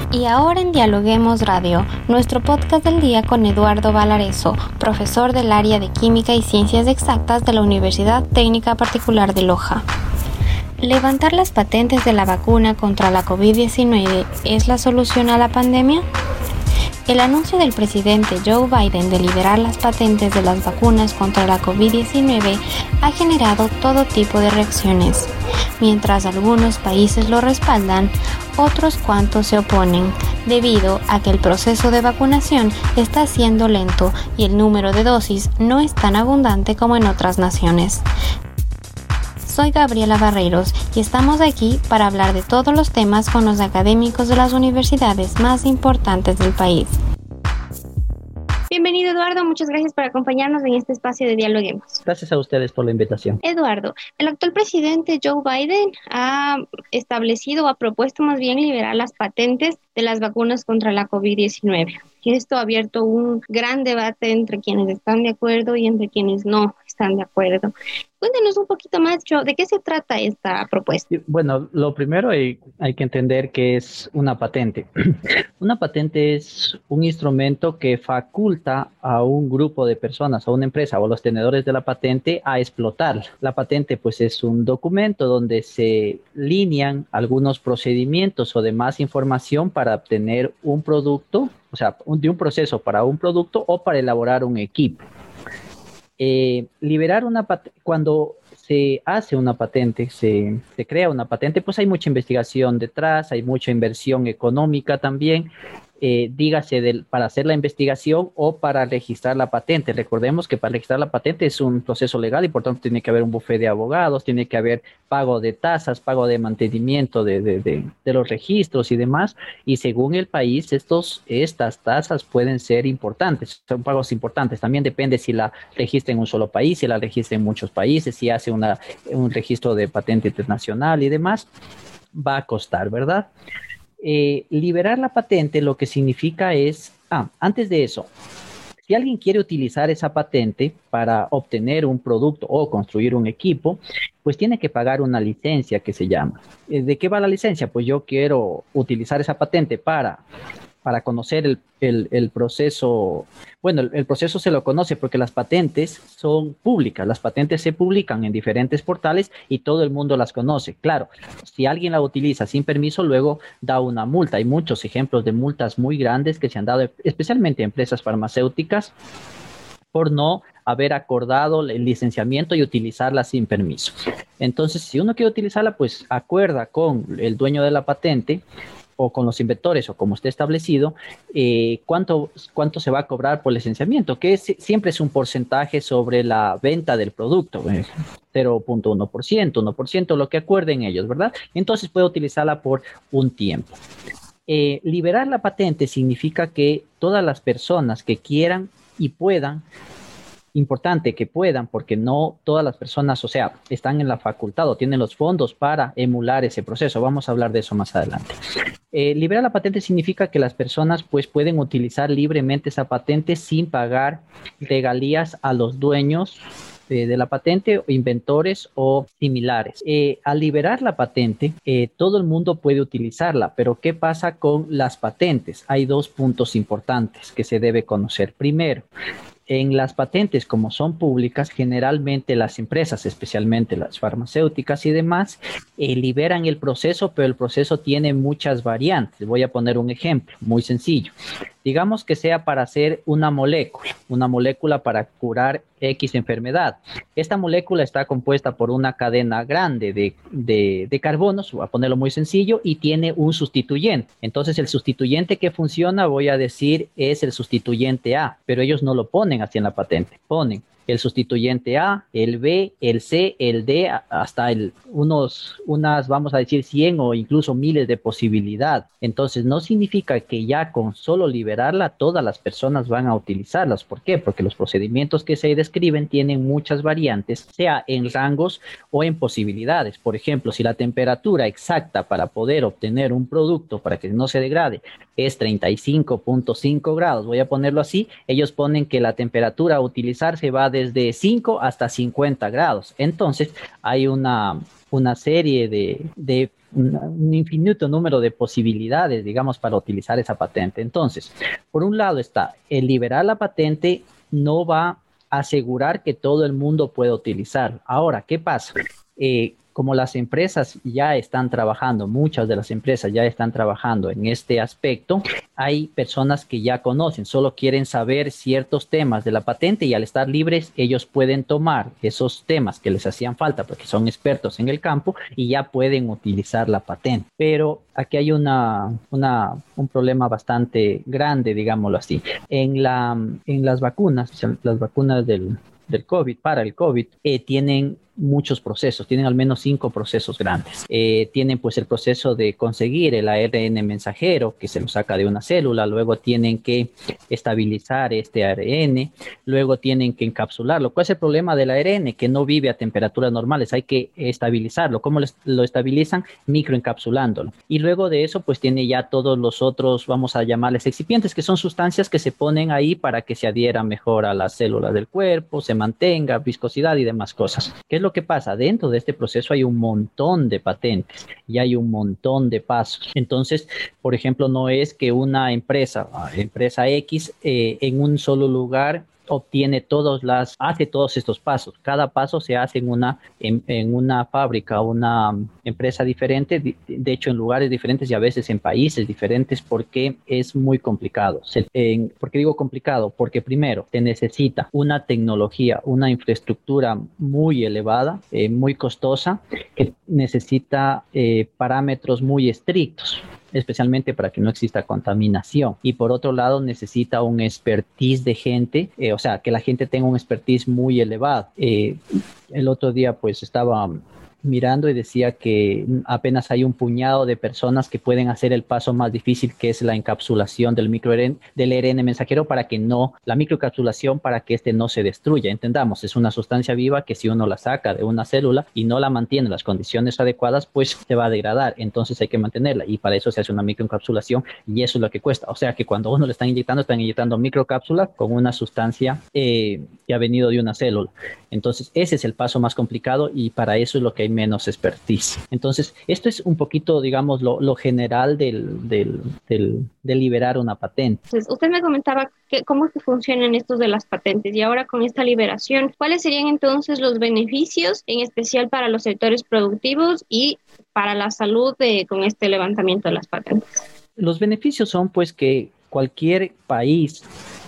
Y ahora en Dialoguemos Radio, nuestro podcast del día con Eduardo Valareso, profesor del área de Química y Ciencias Exactas de la Universidad Técnica Particular de Loja. ¿Levantar las patentes de la vacuna contra la COVID-19 es la solución a la pandemia? El anuncio del presidente Joe Biden de liberar las patentes de las vacunas contra la COVID-19 ha generado todo tipo de reacciones. Mientras algunos países lo respaldan, otros cuantos se oponen, debido a que el proceso de vacunación está siendo lento y el número de dosis no es tan abundante como en otras naciones. Soy Gabriela Barreiros y estamos aquí para hablar de todos los temas con los académicos de las universidades más importantes del país. Bienvenido, Eduardo. Muchas gracias por acompañarnos en este espacio de Dialoguemos. Gracias a ustedes por la invitación. Eduardo, el actual presidente Joe Biden ha establecido o ha propuesto más bien liberar las patentes de las vacunas contra la COVID-19. Y esto ha abierto un gran debate entre quienes están de acuerdo y entre quienes no están de acuerdo. Cuéntenos un poquito más, Joe, ¿de qué se trata esta propuesta? Bueno, lo primero hay que entender que es una patente. Una patente es un instrumento que faculta a un grupo de personas, a una empresa o a los tenedores de la patente a explotar. La patente pues es un documento donde se linean algunos procedimientos o demás información para obtener un producto, o sea, de un proceso para un producto o para elaborar un equipo. Liberar una patente, cuando se hace una patente, se crea una patente, pues hay mucha investigación detrás, hay mucha inversión económica también, dígase para hacer la investigación o para registrar la patente. Recordemos que para registrar la patente es un proceso legal y por tanto tiene que haber un bufete de abogados, tiene que haber pago de tasas, pago de mantenimiento de los registros y demás, y según el país estas tasas pueden ser importantes, son pagos importantes. También depende si la registra en un solo país, si la registra en muchos países, si hace un registro de patente internacional y demás, va a costar, ¿verdad? Liberar la patente lo que significa es, antes de eso, si alguien quiere utilizar esa patente para obtener un producto o construir un equipo, pues tiene que pagar una licencia que se llama. ¿De qué va la licencia? Pues yo quiero utilizar esa patente para conocer el proceso. Bueno, el proceso se lo conoce porque las patentes son públicas, las patentes se publican en diferentes portales y todo el mundo las conoce. Claro, si alguien la utiliza sin permiso, luego da una multa. Hay muchos ejemplos de multas muy grandes que se han dado, especialmente a empresas farmacéuticas, por no haber acordado el licenciamiento y utilizarla sin permiso. Entonces, si uno quiere utilizarla, pues acuerda con el dueño de la patente o con los inventores o como esté establecido, cuánto se va a cobrar por licenciamiento, que siempre es un porcentaje sobre la venta del producto, 0.1%, 1%, lo que acuerden ellos, ¿verdad? Entonces puede utilizarla por un tiempo. Liberar la patente significa que todas las personas que quieran y puedan, importante que puedan, porque no todas las personas, o sea, están en la facultad o tienen los fondos para emular ese proceso. Vamos a hablar de eso más adelante. Liberar la patente significa que las personas pues pueden utilizar libremente esa patente sin pagar regalías a los dueños de la patente, inventores o similares. Al liberar la patente, todo el mundo puede utilizarla, pero ¿qué pasa con las patentes? Hay dos puntos importantes que se debe conocer. Primero, en las patentes, como son públicas, generalmente las empresas, especialmente las farmacéuticas y demás, liberan el proceso, pero el proceso tiene muchas variantes. Voy a poner un ejemplo muy sencillo. Digamos que sea para hacer una molécula para curar X enfermedad. Esta molécula está compuesta por una cadena grande de carbonos, voy a ponerlo muy sencillo, y tiene un sustituyente. Entonces el sustituyente que funciona, voy a decir, es el sustituyente A, pero ellos no lo ponen así en la patente, ponen el sustituyente A, el B, el C, el D, hasta unas, vamos a decir, 100 o incluso miles de posibilidades. Entonces, no significa que ya con solo liberarla, todas las personas van a utilizarlas. ¿Por qué? Porque los procedimientos que se describen tienen muchas variantes, sea en rangos o en posibilidades. Por ejemplo, si la temperatura exacta para poder obtener un producto, para que no se degrade, es 35.5 grados, voy a ponerlo así, ellos ponen que la temperatura a utilizar se va desde 5 hasta 50 grados. Entonces, hay una una serie de un infinito número de posibilidades, digamos, para utilizar esa patente. Entonces, por un lado está el liberar la patente no va a asegurar que todo el mundo pueda utilizar. Ahora, ¿qué pasa? Como las empresas ya están trabajando, muchas de las empresas ya están trabajando en este aspecto, hay personas que ya conocen, solo quieren saber ciertos temas de la patente y al estar libres ellos pueden tomar esos temas que les hacían falta porque son expertos en el campo y ya pueden utilizar la patente. Pero aquí hay un problema bastante grande, digámoslo así. En las vacunas del COVID, para el COVID, tienen muchos procesos, tienen al menos 5 procesos grandes. Tienen pues el proceso de conseguir el ARN mensajero que se lo saca de una célula, luego tienen que estabilizar este ARN, luego tienen que encapsularlo. ¿Cuál es el problema del ARN? Que no vive a temperaturas normales, hay que estabilizarlo. ¿Cómo lo estabilizan? Microencapsulándolo. Y luego de eso pues tiene ya todos los otros, vamos a llamarles excipientes, que son sustancias que se ponen ahí para que se adhiera mejor a las células del cuerpo, se mantenga viscosidad y demás cosas. ¿Qué es lo que pasa? Dentro de este proceso hay un montón de patentes y hay un montón de pasos. Entonces, por ejemplo, no es que una empresa X, en un solo lugar hace todos estos pasos. Cada paso se hace en una fábrica, una empresa diferente, de hecho en lugares diferentes y a veces en países diferentes porque es muy complicado. ¿Por qué digo complicado? Porque primero te necesita una tecnología, una infraestructura muy elevada, muy costosa, que necesita parámetros muy estrictos, especialmente para que no exista contaminación. Y por otro lado, necesita un expertise de gente, o sea, que la gente tenga un expertise muy elevado. El otro día, pues, estaba mirando y decía que apenas hay un puñado de personas que pueden hacer el paso más difícil, que es la encapsulación del ARN mensajero la microencapsulación para que este no se destruya. Entendamos, es una sustancia viva que si uno la saca de una célula y no la mantiene en las condiciones adecuadas, pues se va a degradar. Entonces hay que mantenerla y para eso se hace una microencapsulación y eso es lo que cuesta. O sea que cuando uno le están inyectando microcápsulas con una sustancia que ha venido de una célula. Entonces ese es el paso más complicado y para eso es lo que hay menos expertise. Entonces, esto es un poquito, digamos, lo general de liberar una patente. Entonces, usted me comentaba cómo es que funcionan estos de las patentes y ahora con esta liberación, ¿cuáles serían entonces los beneficios, en especial para los sectores productivos y para la salud con este levantamiento de las patentes? Los beneficios son, pues, que cualquier país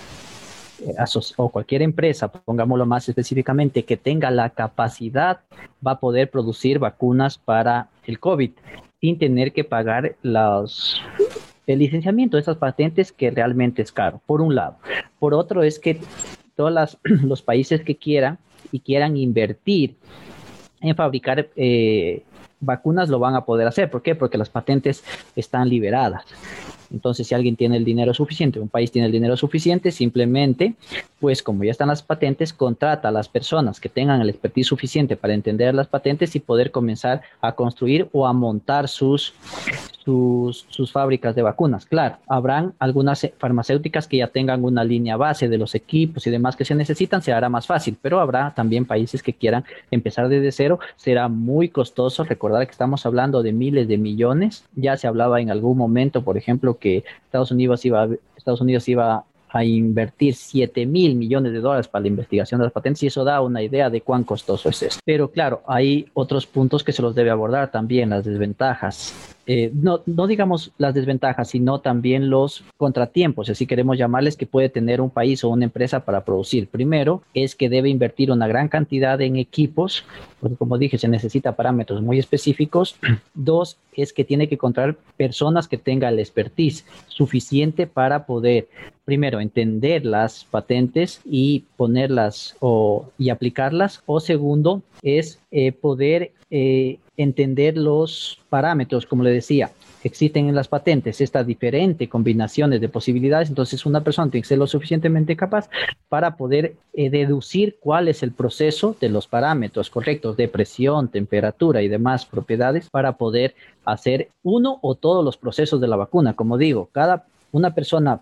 o cualquier empresa, pongámoslo más específicamente, que tenga la capacidad, va a poder producir vacunas para el COVID sin tener que pagar el licenciamiento de esas patentes, que realmente es caro, por un lado. Por otro es que todos los países que quieran invertir en fabricar vacunas lo van a poder hacer. ¿Por qué? Porque las patentes están liberadas. Entonces, si alguien tiene el dinero suficiente, un país tiene el dinero suficiente, simplemente, pues como ya están las patentes, contrata a las personas que tengan el expertise suficiente para entender las patentes y poder comenzar a construir o a montar sus fábricas de vacunas. Claro, habrán algunas farmacéuticas que ya tengan una línea base de los equipos y demás que se necesitan, se hará más fácil, pero habrá también países que quieran empezar desde cero. Será muy costoso. Recordar que estamos hablando de miles de millones. Ya se hablaba en algún momento, por ejemplo, que Estados Unidos iba a invertir $7,000 millones para la investigación de las patentes y eso da una idea de cuán costoso es esto. Pero claro, hay otros puntos que se los debe abordar también, las desventajas. No digamos las desventajas, sino también los contratiempos, así queremos llamarles, que puede tener un país o una empresa para producir. Primero, es que debe invertir una gran cantidad en equipos, porque como dije, se necesita parámetros muy específicos. Dos, es que tiene que encontrar personas que tengan el expertise suficiente para poder, primero, entender las patentes y ponerlas y aplicarlas. O segundo, es poder entender los parámetros, como le decía. Existen en las patentes estas diferentes combinaciones de posibilidades, entonces una persona tiene que ser lo suficientemente capaz para poder deducir cuál es el proceso de los parámetros correctos de presión, temperatura y demás propiedades para poder hacer uno o todos los procesos de la vacuna. Como digo, cada una persona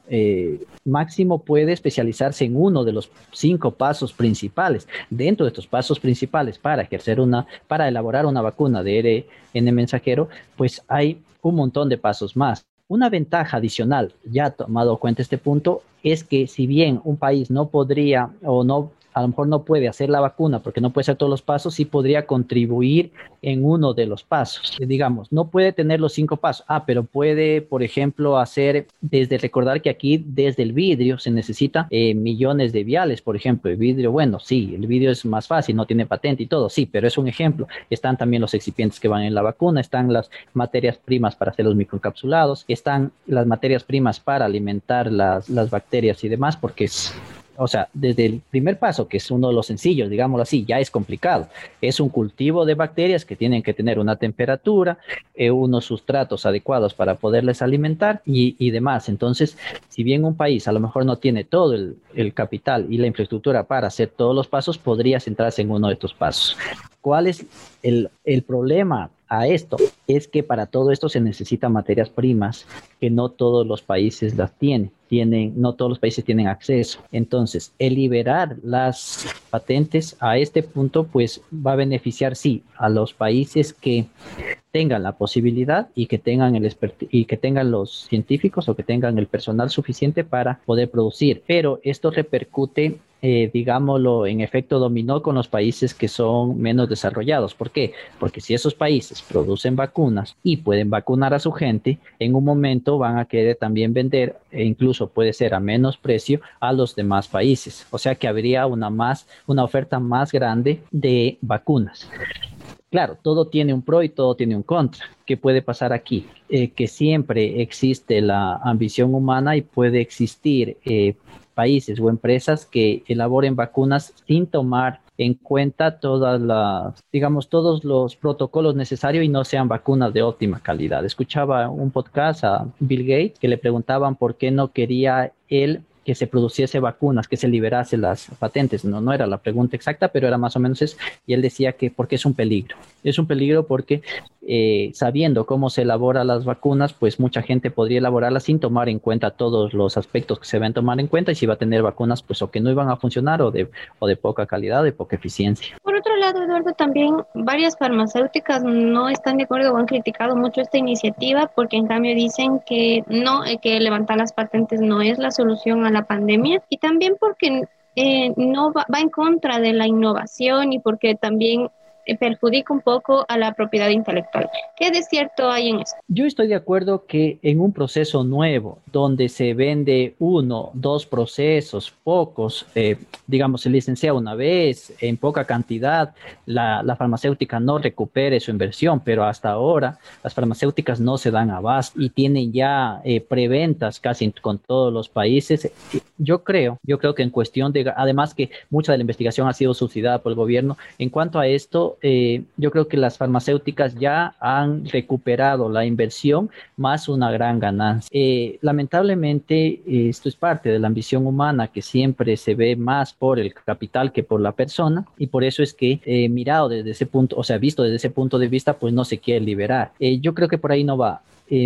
máximo puede especializarse en uno de los 5 pasos principales. Dentro de estos pasos principales para elaborar una vacuna de ARN mensajero, pues hay un montón de pasos más. Una ventaja adicional, ya tomado en cuenta este punto, es que si bien un país no podría o no, a lo mejor no puede hacer la vacuna porque no puede hacer todos los pasos, sí podría contribuir en uno de los pasos. Digamos, no puede tener los 5 pasos, pero puede, por ejemplo, recordar que aquí desde el vidrio se necesita millones de viales, por ejemplo, el vidrio, bueno, sí, el vidrio es más fácil, no tiene patente y todo, sí, pero es un ejemplo. Están también los excipientes que van en la vacuna, están las materias primas para hacer los microencapsulados, están las materias primas para alimentar las bacterias y demás, porque o sea, desde el primer paso, que es uno de los sencillos, digámoslo así, ya es complicado. Es un cultivo de bacterias que tienen que tener una temperatura, unos sustratos adecuados para poderles alimentar y demás. Entonces, si bien un país a lo mejor no tiene todo el capital y la infraestructura para hacer todos los pasos, podría centrarse en uno de estos pasos. ¿Cuál es el problema a esto? Es que para todo esto se necesitan materias primas que no todos los países las tienen. No todos los países tienen acceso. Entonces, el liberar las patentes a este punto, pues va a beneficiar, sí, a los países que tengan la posibilidad y que tengan los científicos o que tengan el personal suficiente para poder producir. Pero esto repercute, digámoslo, en efecto dominó con los países que son menos desarrollados. ¿Por qué? Porque si esos países producen vacunas y pueden vacunar a su gente, en un momento van a querer también vender, e incluso puede ser a menos precio, a los demás países. O sea que habría una oferta más grande de vacunas. Claro, todo tiene un pro y todo tiene un contra. ¿Qué puede pasar aquí? Que siempre existe la ambición humana y puede existir países o empresas que elaboren vacunas sin tomar en cuenta todos los protocolos necesarios y no sean vacunas de óptima calidad. Escuchaba un podcast a Bill Gates que le preguntaban por qué no quería él que se produciese vacunas, que se liberase las patentes. No era la pregunta exacta, pero era más o menos eso. Y él decía que porque es un peligro. Es un peligro porque sabiendo cómo se elaboran las vacunas, pues mucha gente podría elaborarlas sin tomar en cuenta todos los aspectos que se van a tomar en cuenta y si va a tener vacunas pues o que no iban a funcionar o de poca calidad o de poca eficiencia. Por otro lado, Eduardo, también varias farmacéuticas no están de acuerdo o han criticado mucho esta iniciativa porque en cambio dicen que no, que levantar las patentes no es la solución a la pandemia y también porque no va en contra de la innovación y porque también perjudica un poco a la propiedad intelectual. ¿Qué de cierto hay en esto? Yo estoy de acuerdo que en un proceso nuevo, donde se vende 1, 2 procesos, pocos, digamos, se licencia una vez, en poca cantidad, la farmacéutica no recupere su inversión, pero hasta ahora las farmacéuticas no se dan abasto y tienen ya preventas casi con todos los países. Yo creo que en cuestión además que mucha de la investigación ha sido subsidiada por el gobierno, en cuanto a esto, yo creo que las farmacéuticas ya han recuperado la inversión más una gran ganancia. Lamentablemente, esto es parte de la ambición humana que siempre se ve más por el capital que por la persona y por eso es que mirado desde ese punto, o sea, visto desde ese punto de vista, pues no se quiere liberar. Yo creo que por ahí no va.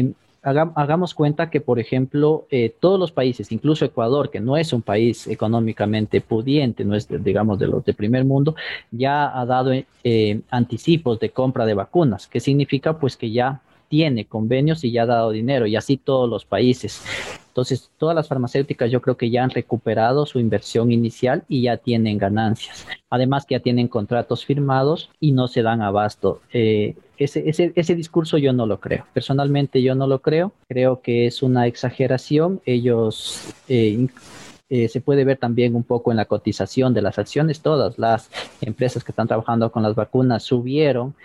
Hagamos cuenta que, por ejemplo, todos los países, incluso Ecuador, que no es un país económicamente pudiente, no es, digamos, de los de primer mundo, ya ha dado anticipos de compra de vacunas. ¿Qué significa? Pues que ya tiene convenios y ya ha dado dinero, y así todos los países. Entonces, todas las farmacéuticas yo creo que ya han recuperado su inversión inicial y ya tienen ganancias. Además que ya tienen contratos firmados y no se dan abasto. Ese discurso yo no lo creo. Personalmente yo no lo creo. Creo que es una exageración. Ellos... se puede ver también un poco en la cotización de las acciones. Todas las empresas que están trabajando con las vacunas subieron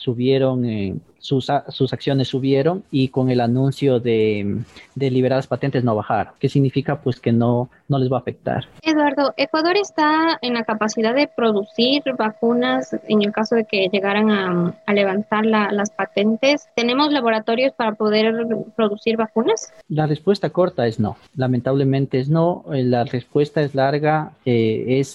sus acciones subieron y con el anuncio de liberar las patentes no bajar. ¿Qué significa? Pues que no les va a afectar. Eduardo, ¿Ecuador está en la capacidad de producir vacunas en el caso de que llegaran a levantar las patentes? ¿Tenemos laboratorios para poder producir vacunas? La respuesta corta es no. Lamentablemente es no. La respuesta es larga.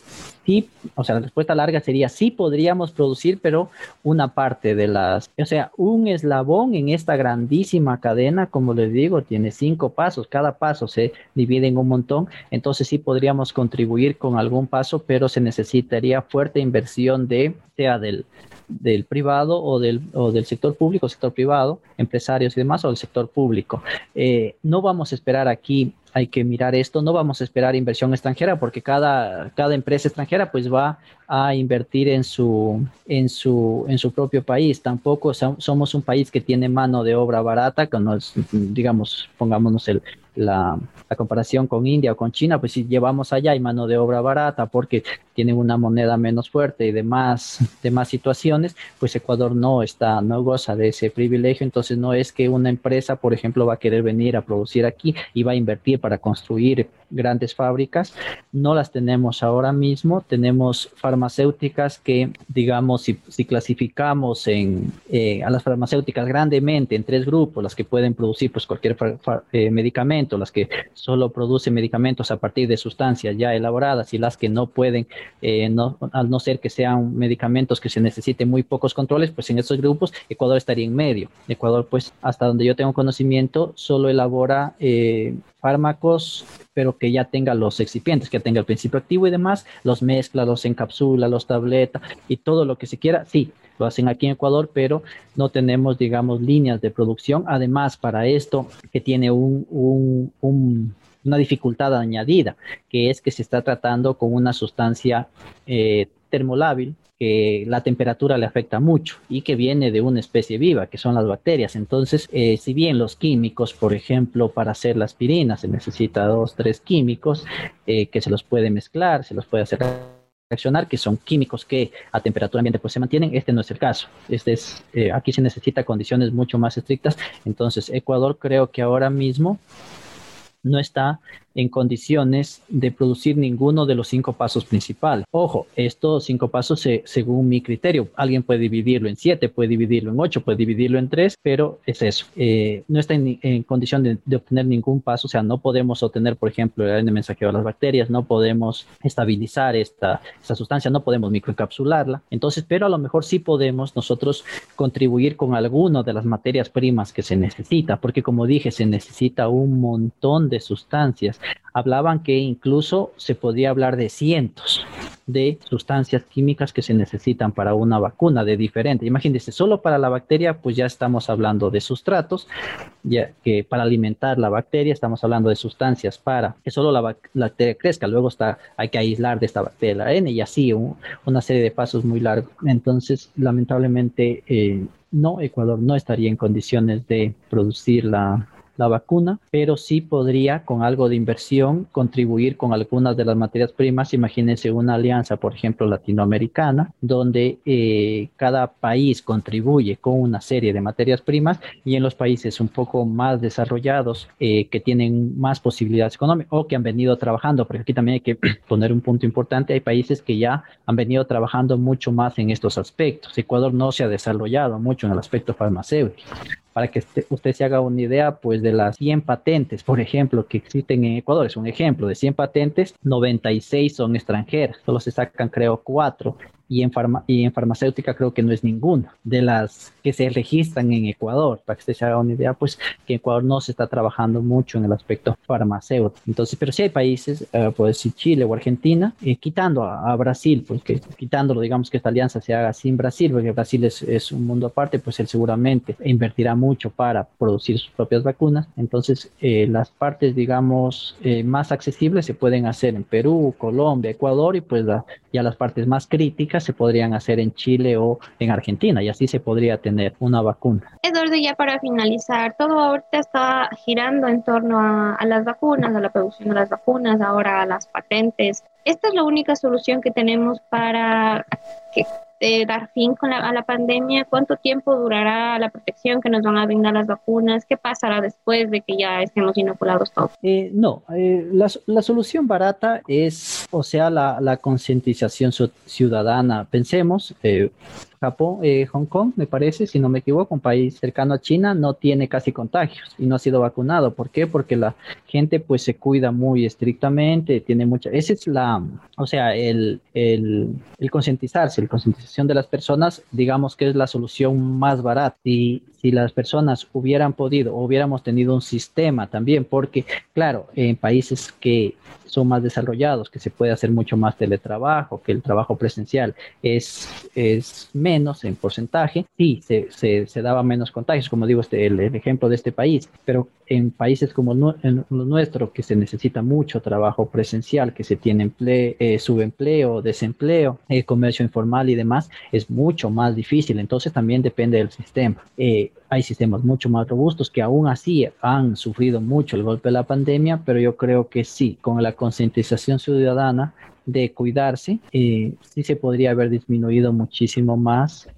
sí, o sea, la respuesta larga sería sí podríamos producir, pero una parte de o sea, un eslabón en esta grandísima cadena, como les digo, tiene 5 pasos, cada paso se divide en un montón, entonces sí podríamos contribuir con algún paso, pero se necesitaría fuerte inversión sea del privado o del sector público, sector privado, empresarios y demás, o del sector público. No vamos a esperar aquí, hay que mirar esto, no vamos a esperar inversión extranjera porque cada empresa extranjera pues va a invertir en su propio país. Tampoco somos un país que tiene mano de obra barata, que nos, digamos, pongámonos la comparación con India o con China, pues si llevamos allá hay mano de obra barata porque tienen una moneda menos fuerte y demás situaciones, pues Ecuador no goza de ese privilegio, entonces no es que una empresa, por ejemplo, va a querer venir a producir aquí y va a invertir para construir grandes fábricas, no las tenemos ahora mismo, tenemos farmacéuticas que, digamos, si clasificamos a las farmacéuticas grandemente en 3 grupos, las que pueden producir pues cualquier medicamento, las que solo producen medicamentos a partir de sustancias ya elaboradas y las que no pueden, al no ser que sean medicamentos que se necesiten muy pocos controles, pues en estos grupos Ecuador estaría en medio. Ecuador, pues hasta donde yo tengo conocimiento, solo elabora fármacos, pero que ya tenga los excipientes, que tenga el principio activo y demás, los mezcla, los encapsula, los tableta y todo lo que se quiera, sí, lo hacen aquí en Ecuador, pero no tenemos, digamos, líneas de producción. Además, para esto, que tiene una dificultad añadida, que es que se está tratando con una sustancia termolábil, que la temperatura le afecta mucho y que viene de una especie viva, que son las bacterias. Entonces, si bien los químicos, por ejemplo, para hacer la aspirina se necesita 2, 3 químicos que se los puede mezclar, se los puede hacer reaccionar, que son químicos que a temperatura ambiente pues se mantienen. Este no es el caso. Aquí se necesita condiciones mucho más estrictas. Entonces, Ecuador creo que ahora mismo no está en condiciones de producir ninguno de los 5 pasos principales. Ojo, estos 5 pasos, según mi criterio, alguien puede dividirlo en 7, puede dividirlo en 8, puede dividirlo en 3, pero es eso. No está en condición de obtener ningún paso, o sea, no podemos obtener, por ejemplo, el ARN mensajero de las bacterias, no podemos estabilizar esta sustancia, no podemos microencapsularla. Entonces, pero a lo mejor sí podemos nosotros contribuir con alguna de las materias primas que se necesita, porque como dije, se necesita un montón de sustancias. Hablaban que incluso se podía hablar de cientos de sustancias químicas que se necesitan para una vacuna de diferente. Imagínense, solo para la bacteria, pues ya estamos hablando de sustratos, ya que para alimentar la bacteria estamos hablando de sustancias para que solo la bacteria crezca. Luego hay que aislar de esta bacteria el ARN y así una serie de pasos muy largos. Entonces, lamentablemente, no, Ecuador no estaría en condiciones de producir la vacuna, pero sí podría con algo de inversión contribuir con algunas de las materias primas. Imagínense una alianza, por ejemplo, latinoamericana, donde cada país contribuye con una serie de materias primas y en los países un poco más desarrollados que tienen más posibilidades económicas o que han venido trabajando, porque aquí también hay que poner un punto importante, hay países que ya han venido trabajando mucho más en estos aspectos. Ecuador no se ha desarrollado mucho en el aspecto farmacéutico. Para que usted se haga una idea, pues de las 100 patentes, por ejemplo, que existen en Ecuador, es un ejemplo, de 100 patentes, 96 son extranjeras, solo se sacan creo 4, y en farmacéutica creo que no es ninguna de las que se registran en Ecuador. Para que usted se haga una idea, pues que en Ecuador no se está trabajando mucho en el aspecto farmacéutico. Entonces, pero sí hay países, puede decir Chile o Argentina, quitando a Brasil, pues quitándolo, digamos que esta alianza se haga sin Brasil, porque Brasil es un mundo aparte, pues él seguramente invertirá mucho para producir sus propias vacunas. Entonces, las partes, digamos, más accesibles se pueden hacer en Perú, Colombia, Ecuador, y pues ya las partes más críticas se podrían hacer en Chile o en Argentina, y así se podría tener una vacuna. Eduardo, ya para finalizar, todo ahorita está girando en torno a las vacunas, a la producción de las vacunas, ahora a las patentes. ¿Esta es la única solución que tenemos para dar fin a la pandemia? ¿Cuánto tiempo durará la protección que nos van a brindar las vacunas? ¿Qué pasará después de que ya estemos inoculados todos? No, la solución barata es, o sea, la concientización ciudadana. Pensemos, Japón, Hong Kong, me parece, si no me equivoco, un país cercano a China, no tiene casi contagios y no ha sido vacunado. ¿Por qué? Porque la gente pues se cuida muy estrictamente, tiene mucha, esa es la, o sea, el concientizarse, la concientización de las personas, digamos que es la solución más barata. Si las personas hubieran podido, o hubiéramos tenido un sistema también, porque claro, en países que son más desarrollados, que se puede hacer mucho más teletrabajo, que el trabajo presencial es menos en porcentaje, sí, se daba menos contagios, como digo, el ejemplo de este país, pero en países como en lo nuestro, que se necesita mucho trabajo presencial, que se tiene subempleo, desempleo, comercio informal y demás, es mucho más difícil, entonces también depende del sistema. Hay sistemas mucho más robustos que aún así han sufrido mucho el golpe de la pandemia, pero yo creo que sí, con la concientización ciudadana de cuidarse, sí se podría haber disminuido muchísimo más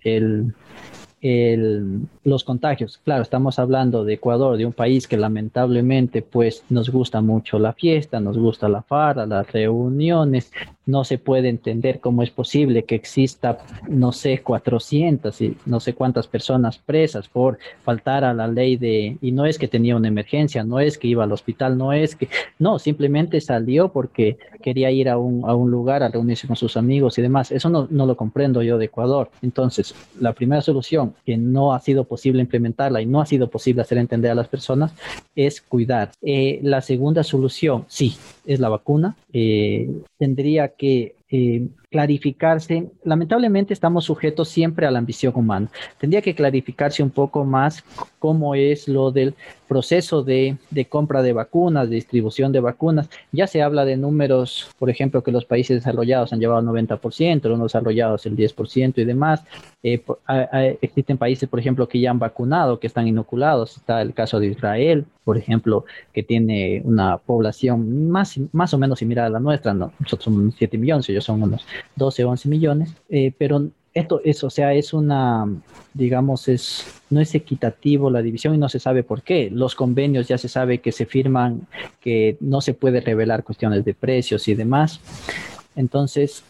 los contagios. Claro, estamos hablando de Ecuador, de un país que lamentablemente pues nos gusta mucho la fiesta, nos gusta la farra, las reuniones. No se puede entender cómo es posible que exista, no sé, 400 y no sé cuántas personas presas por faltar a la ley y no es que tenía una emergencia, no es que iba al hospital, no, simplemente salió porque quería ir a un lugar a reunirse con sus amigos y demás. Eso no lo comprendo yo de Ecuador. Entonces, la primera solución que no ha sido posible implementarla y no ha sido posible hacer entender a las personas es cuidar. La segunda solución, sí, es la vacuna. Tendría que clarificarse. Lamentablemente estamos sujetos siempre a la ambición humana. Tendría que clarificarse un poco más cómo es lo del proceso de compra de vacunas, de distribución de vacunas. Ya se habla de números, por ejemplo, que los países desarrollados han llevado el 90%, los no desarrollados el 10% y demás. Existen países, por ejemplo, que ya han vacunado, que están inoculados. Está el caso de Israel, por ejemplo, que tiene una población más o menos similar a la nuestra, ¿no? Nosotros somos 7 millones, ellos son unos 12 o 11 millones, pero esto es, o sea, es una, digamos, no es equitativo la división y no se sabe por qué. Los convenios ya se sabe que se firman, que no se puede revelar cuestiones de precios y demás. Entonces,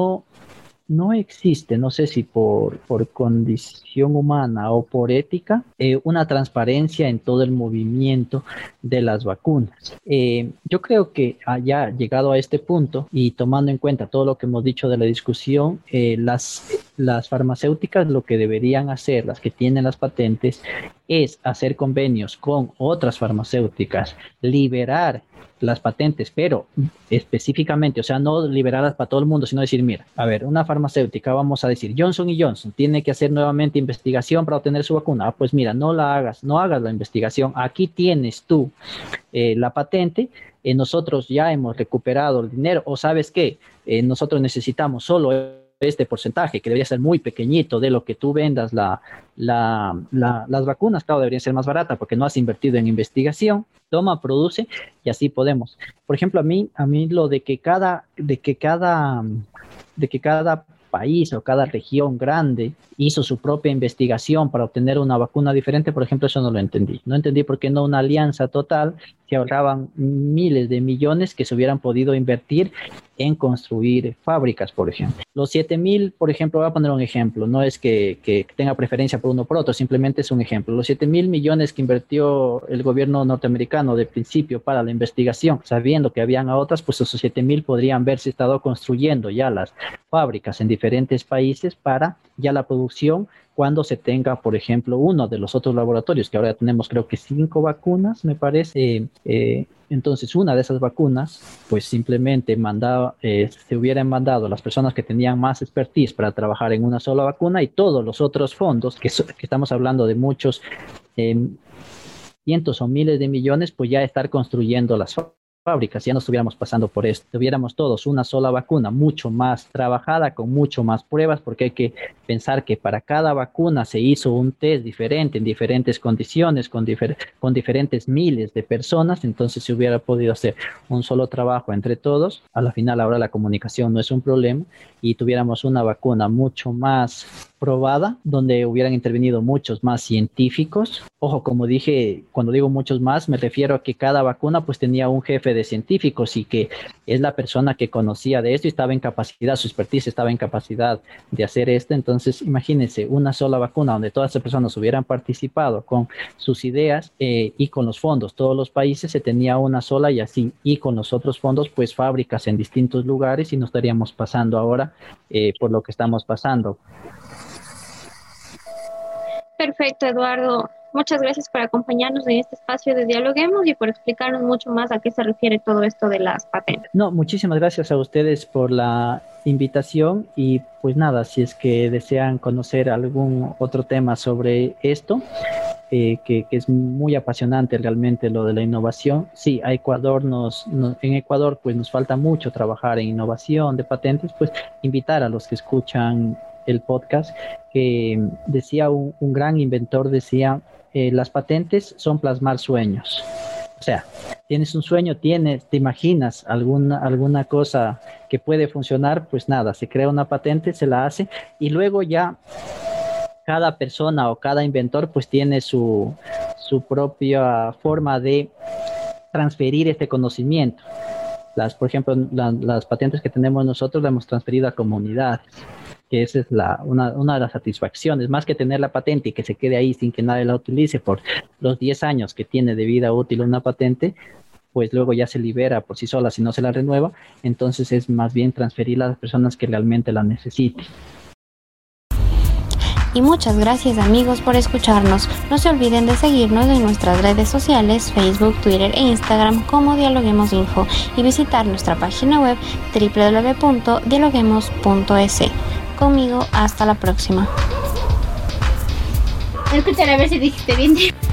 no existe, no sé si por condición humana o por ética, una transparencia en todo el movimiento de las vacunas. Yo creo que ya llegado a este punto y tomando en cuenta todo lo que hemos dicho de la discusión, las farmacéuticas lo que deberían hacer, las que tienen las patentes, es hacer convenios con otras farmacéuticas, liberar las patentes, pero específicamente, o sea, no liberarlas para todo el mundo, sino decir, mira, a ver, una farmacéutica, vamos a decir, Johnson y Johnson tiene que hacer nuevamente investigación para obtener su vacuna. Ah, pues mira, no hagas la investigación, aquí tienes tú la patente, nosotros ya hemos recuperado el dinero, o sabes qué, nosotros necesitamos solo este porcentaje, que debería ser muy pequeñito de lo que tú vendas las vacunas, claro, deberían ser más baratas porque no has invertido en investigación, toma, produce y así podemos. Por ejemplo, a mí lo de que cada país o cada región grande hizo su propia investigación para obtener una vacuna diferente, por ejemplo, eso no lo entendí. No entendí por qué no una alianza total, se ahorraban miles de millones que se hubieran podido invertir en construir fábricas, por ejemplo. Los 7.000, por ejemplo, voy a poner un ejemplo, no es que tenga preferencia por uno o por otro, simplemente es un ejemplo. Los 7.000 millones que invirtió el gobierno norteamericano de principio para la investigación, sabiendo que habían a otras, pues esos 7.000 podrían haberse estado construyendo ya las fábricas en diferentes países para ya la producción cuando se tenga, por ejemplo, uno de los otros laboratorios, que ahora tenemos creo que 5 vacunas, me parece. Entonces, una de esas vacunas, pues simplemente se hubieran mandado a las personas que tenían más expertise para trabajar en una sola vacuna y todos los otros fondos, que estamos hablando de muchos cientos o miles de millones, pues ya estar construyendo las fábricas, ya no estuviéramos pasando por esto, tuviéramos todos una sola vacuna mucho más trabajada, con mucho más pruebas, porque hay que pensar que para cada vacuna se hizo un test diferente, en diferentes condiciones, con diferentes miles de personas, entonces se hubiera podido hacer un solo trabajo entre todos. A la final ahora la comunicación no es un problema y tuviéramos una vacuna mucho más probada, donde hubieran intervenido muchos más científicos. Ojo, como dije, cuando digo muchos más, me refiero a que cada vacuna pues tenía un jefe de científicos y que es la persona que conocía de esto y estaba en capacidad, su expertise estaba en capacidad de hacer esto. Entonces, imagínense, una sola vacuna donde todas esas personas hubieran participado con sus ideas y con los fondos. Todos los países se tenía una sola y así, y con los otros fondos, pues fábricas en distintos lugares y no estaríamos pasando ahora por lo que estamos pasando. Perfecto, Eduardo. Muchas gracias por acompañarnos en este espacio de Dialoguemos y por explicarnos mucho más a qué se refiere todo esto de las patentes. No, muchísimas gracias a ustedes por la invitación y pues nada, si es que desean conocer algún otro tema sobre esto, que es muy apasionante realmente lo de la innovación. Sí, a Ecuador en Ecuador pues nos falta mucho trabajar en innovación de patentes, pues invitar a los que escuchan el podcast, que decía un gran inventor, decía, las patentes son plasmar sueños. O sea, tienes un sueño, te imaginas alguna cosa que puede funcionar, pues nada, se crea una patente, se la hace y luego ya cada persona o cada inventor pues tiene su propia forma de transferir este conocimiento. Por ejemplo, las patentes que tenemos nosotros las hemos transferido a comunidades, que esa es una de las satisfacciones, más que tener la patente y que se quede ahí sin que nadie la utilice por los 10 años que tiene de vida útil una patente, pues luego ya se libera por sí sola si no se la renueva. Entonces es más bien transferirla a las personas que realmente la necesiten. Y muchas gracias amigos por escucharnos. No se olviden de seguirnos en nuestras redes sociales, Facebook, Twitter e Instagram como Dialoguemos Info y visitar nuestra página web www.dialoguemos.es. Conmigo, hasta la próxima. Escuchar a ver si dijiste bien.